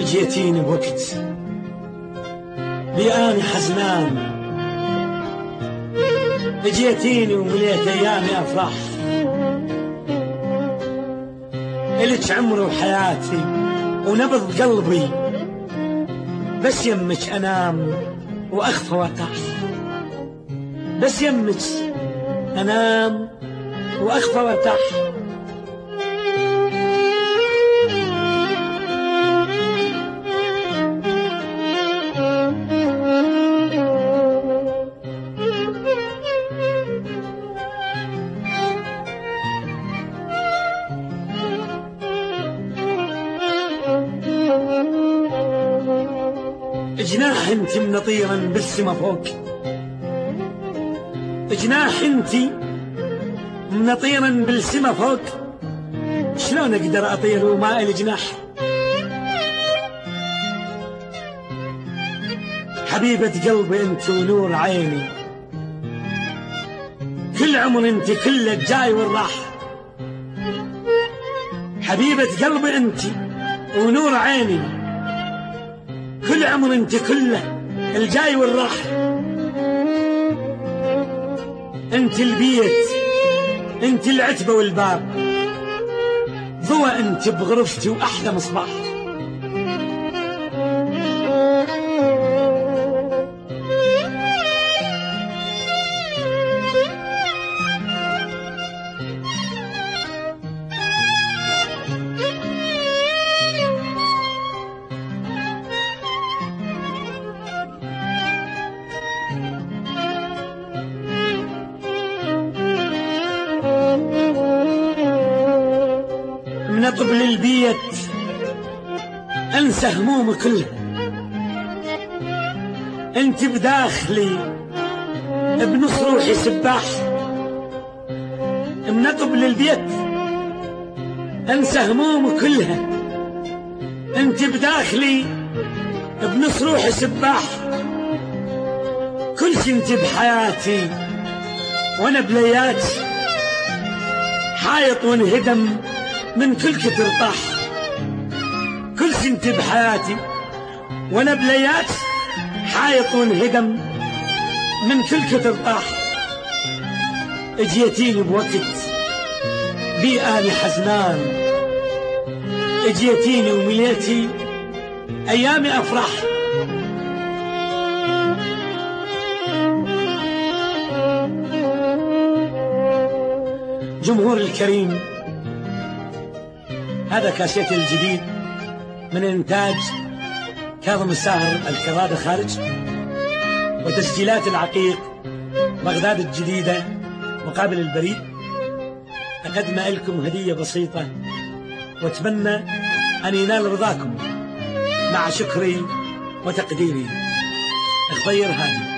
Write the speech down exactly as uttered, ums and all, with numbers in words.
جيتيني بوقت لأني حزنان، جيتيني ومليت أيامي أفراح، إلك عمري وحياتي ونبض قلبي، بس يمك أنام وأخفى وارتاح، بس يمك أنام وأخفى وارتاح. جناح انت منطيرا بالسما فوق، جناح انت منطيرا بالسما فوق، شلون اقدر اطير وما الي جناح؟ حبيبة قلبي انت ونور عيني، كل عمر انت كله الجاي والراح، حبيبة قلبي انت ونور عيني، كل عمر انت كله الجاي والراح، انت البيت انت العتبة والباب، ضوى انت بغرفتي واحلى مصباح. من اطب للبيت انسى همومي كلها، انت بداخلي بنص روحي سباح، من اطب للبيت انسى همومي كلها، انت بداخلي بنص روحي سباح، كل شي انت بحياتي وانا بلياتي، حايط وانهدم من كل كتر طاح، كل شي انت بحياتي وانا بليات، حايط وانهدم من كل كتر طاح. اجيتيني بوقت بي اني حزنان، اجيتيني ومليتي ايامي افراح. جمهور الكريم، هذا كاسيتي الجديد من إنتاج كاظم الساهر الكرادة خارج، وتسجيلات العقيق بغداد الجديدة مقابل البريد. أقدم لكم هدية بسيطة وأتمنى أن ينال رضاكم، مع شكري وتقديري. الخير هادي.